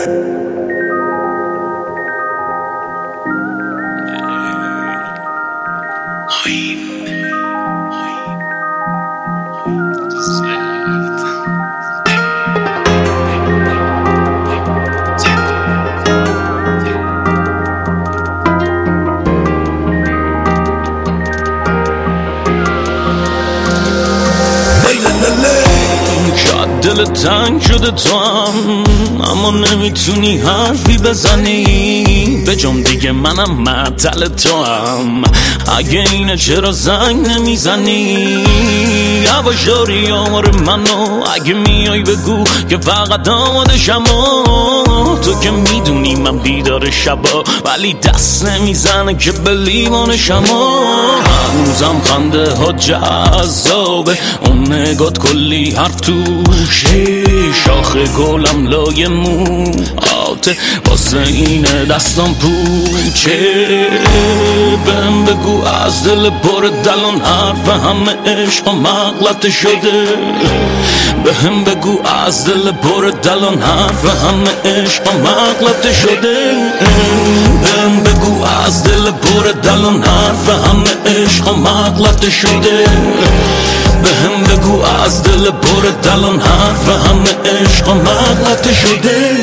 دل تنگ شده تو هم، اما نمیتونی حرفی بزنی به جام دیگه منم معطل تو هم. اگه اینه چرا زنگ نمیزنی؟ یواشاری آمار منو اگه میای بگو که فقط آمادشم. تو که میدونی من بیدار شبا، ولی دست نمیزنه که به لیوانشم. هنوزم خنده ها جذابه، اون نگات کلی حرف توشه. شاخ گلم لای موهاته، واسه اینه دستم پوچه. بهم بگو از دل پر دلان حرف همه عشق مغلطه شده. بهم بگو از دل پر دلان حرف همه عشق مغلطه شده. بهم بگو از دل پر دلان حرف همه عشق مغلطه شده. بهم بگو از دل پر دلان حرف همه عشق مغلطه شده.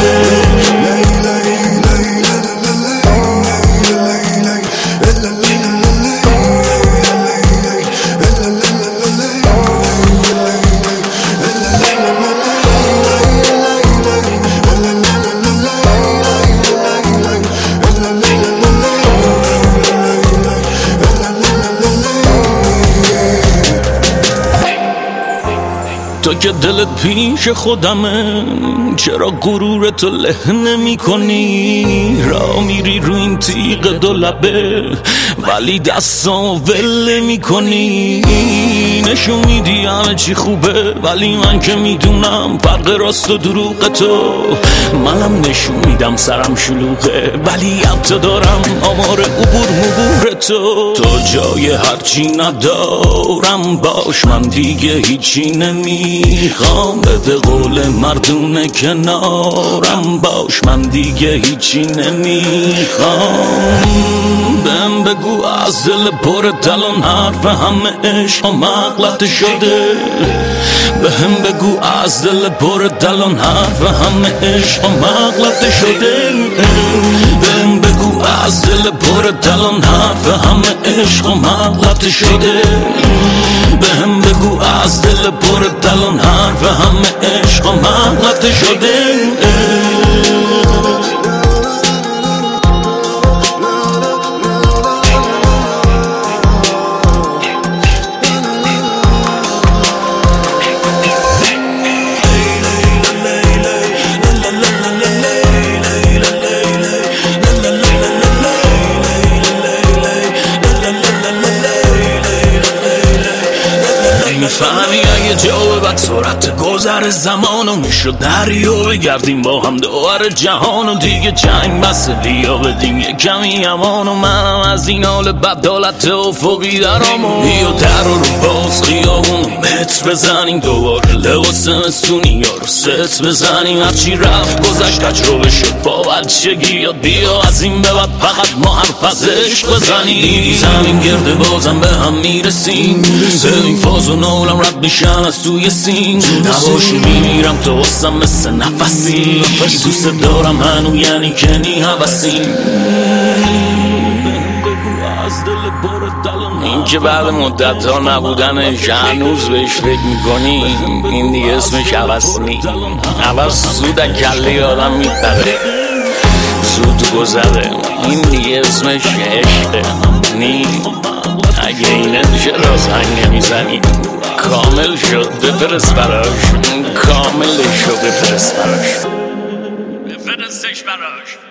تو که دلت پیش خودمه، چرا غرور تو له نمی کنی؟ را میری رو این تیغ دو لبه، ولی دستامو ول نمی کنی. نشون میدی همه چی خوبه، ولی من که میدونم فرق راست و دروغ تو. منم نشون میدم سرم شلوغه، ولی حتی دارم آمار عبور مبور تو. تو جای هرچی ندارم باش، من دیگه هیچی نمیخوام. به قول مردونه کنارم باش، من دیگه هیچی نمیخوام. بهم بگو از دل پر دلان حرف همه عشق مغلطه شده. بهم بگو از دل پر دلان حرف همه عشق مغلطه شده. بهم بگو از دل پر دلان حرف همه عشق مغلطه شده. بهم بگو از دل پر دلان حرف همه عشق مغلطه شده. میفهمی اگه جا بعد سرعت گذر زمانو میشد دریا بگردیم با هم دوباره جهانو. دیگه جنگ بس بیا بدیم یه کمی امانو. منم از این حال بدالت افقی درامو. بیا در رو باز خیابونو متر بزنیم، دوباره لباس مستونی یا رو ست بزنیم. هرچی رفت گذشت تجربه شد با بچگی یاد. بیا از این به بعد فقط ما حرف از عشق بزنیم. زمین گرده بازم به هم میرسیم، ببین فاز و نولم رد میشن از توی سین. نباشی میمیرم تو واسم مثل نفسی. دوست دارم هنو یعنی کنی حوثیم. این که بعد مدت ها نبودنش هنوز بهش فکر میکنی، این دیگه اسمش حوث نی. حوث زود کله آدم میپره، زود گذره. این دیگه اسمش عشقه نی. اگه اینه چرا زنگ نمیزنی؟ کامل شد بفرست براش، کاملش شد بفرست براش، بفرستش براش.